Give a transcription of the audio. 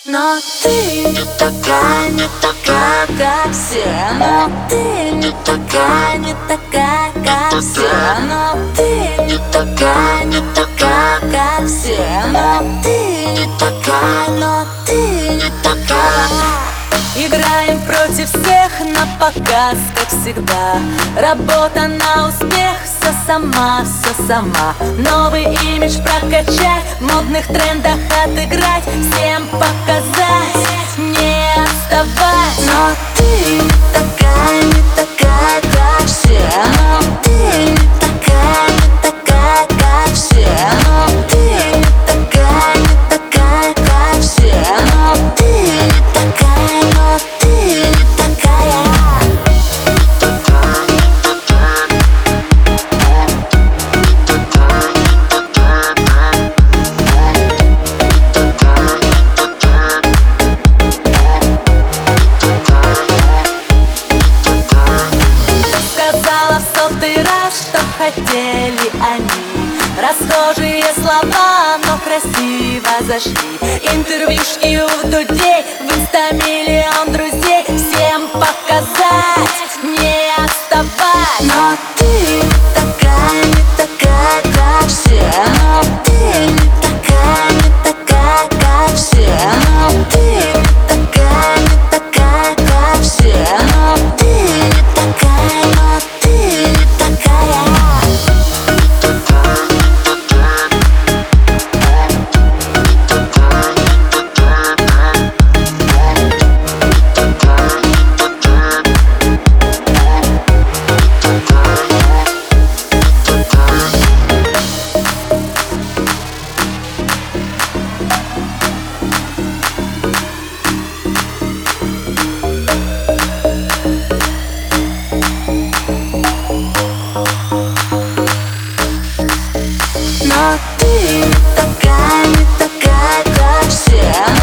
Но ты не такая, не такая, как все. Но ты не такая, не такая, как все. Но ты не такая, не такая, как все. Но ты не такая, но ты не такая. Играем против всех на показ, как всегда. Работа на успех, все сама, все сама. Новый имидж прокачать, в модных трендах отыграть, всем показать, не отставать. Но ты не такая, не такая, как все. Но ты не такая, не такая, как все. Но ты не такая, не такая, как все. Но ты не такая, но ты не такая. Сказала в сотый раз, что хотели они. Расхожие слова, но красиво зашли. Интервьюшки у Дудей, в инста миллион друзей. Всем показать, не отставать. Но ты не такая, не такая, как все. Но ты не такая, не такая, как все. Но ты не такая, не такая, как все. Но ты не такая, но ты не такая. Но ты не такая, не такая, как все.